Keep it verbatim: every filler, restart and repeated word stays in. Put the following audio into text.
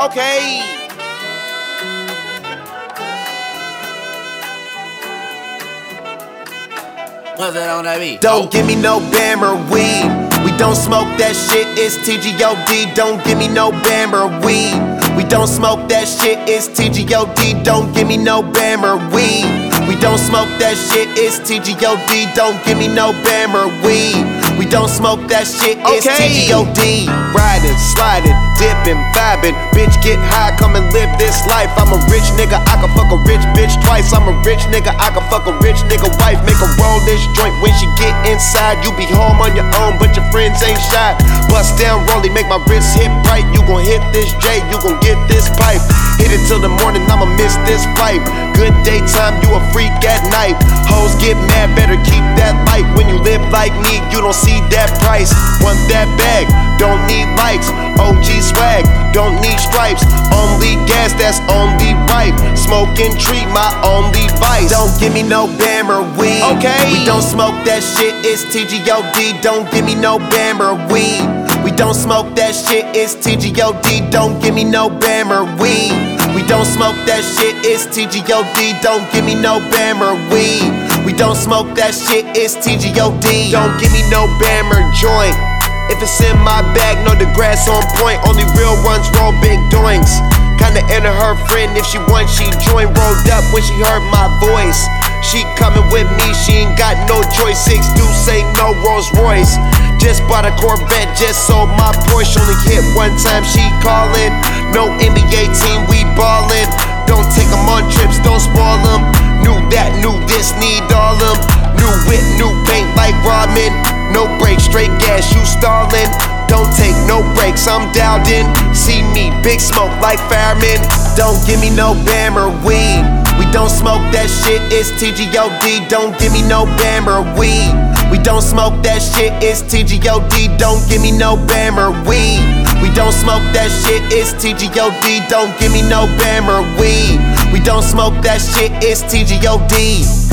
Okay. What's that on that beat? Don't give me no Bam or weed. We don't smoke that shit, it's T G O D. Don't give me no Bam or weed. We don't smoke that shit, it's T G O D. Don't give me no Bam or weed. We don't smoke that shit, it's T G O D. Don't give me no Bam or weed. We don't smoke that shit, it's Okay. T G O D. Riding, sliding, dipping, vibing. Bitch, get high, come and live this life. I'm a rich nigga, I can fuck a rich bitch twice. I'm a rich nigga, I can fuck a rich nigga wife. Make her roll this joint when she get inside. You be home on your own, but your friends ain't shy. Bust down, rollie, make my wrist hit right. You gon' hit this J, you gon' get this pipe. Hit it till the morning, I'ma miss this fight. Good daytime, you a freak at night. Hoes get mad, better keep that light. When you live like me, you don't see that price. Want that bag, don't need likes. O G swag, don't need stripes. Only gas, that's only right. Smoking tree, my only vice. Don't give me no Bam or weed. Okay. We don't smoke that shit, it's T G O D. Don't give me no Bam or weed. We don't smoke that shit, it's T G O D. Don't give me no Bam or weed. We don't smoke that shit, it's T G O D. Don't give me no Bam or weed. We don't smoke that shit, it's T G O D. Don't give me no Bam or joint. If it's in my bag, know the grass on point. Only real ones roll big doinks. Kinda enter her friend if she wants, she join. Rolled up when she heard my voice. She coming with me, she ain't got no choice. Six deuce ain't no Rolls Royce. Just bought a Corvette, just sold my Porsche. Only hit one time, she callin'. No N B A team, we ballin'. Don't take them on trips, don't spoil them. Knew that, knew this, need all them. New whip, new paint like Rodman. No brakes, straight gas, you stallin'. Don't take no breaks, I'm dialed in. See me, big smoke like firemen. Don't give me no Bam or weed. We don't smoke that shit, it's T G O D. Don't give me no Bam or weed. We don't smoke that shit, it's T G O D. Don't give me no Bam or weed. We don't smoke that shit, it's T G O D. Don't give me no Bam or weed. We don't smoke that shit, it's T G O D.